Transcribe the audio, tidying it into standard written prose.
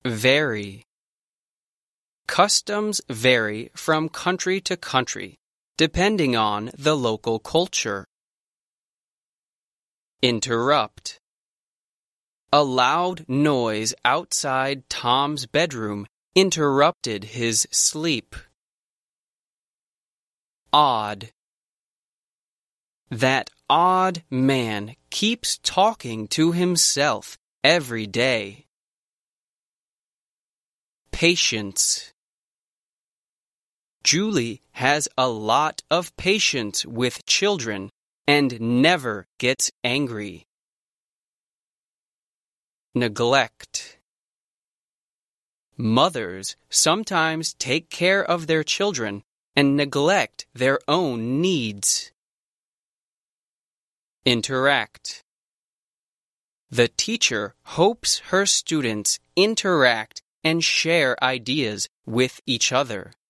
Vary. Customs vary from country to country, depending on the local culture. Interrupt. A loud noise outside Tom's bedroom interrupted his sleep. Odd. That odd man keeps talking to himself every day. Patience. Julie has a lot of patience with children and never gets angry. Neglect. Mothers sometimes take care of their children and neglect their own needs. Interact. The teacher hopes her students interact and share ideas with each other.